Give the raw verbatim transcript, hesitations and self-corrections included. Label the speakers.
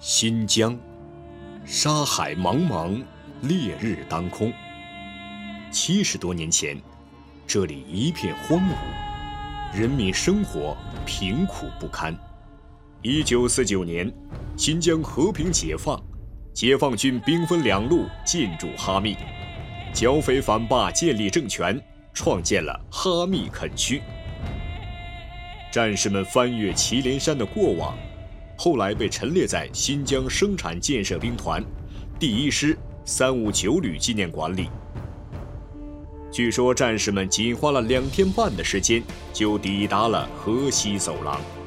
Speaker 1: 新疆，沙海茫茫，烈日当空。七十多年前，这里一片荒芜，人民生活贫苦不堪。一九四九年，新疆和平解放，解放军兵分两路进驻哈密，剿匪反霸，建立政权，创建了哈密垦区。战士们翻越祁连山的过往，后来被陈列在新疆生产建设兵团第一师三五九旅纪念馆里。据说战士们仅花了两天半的时间就抵达了河西走廊。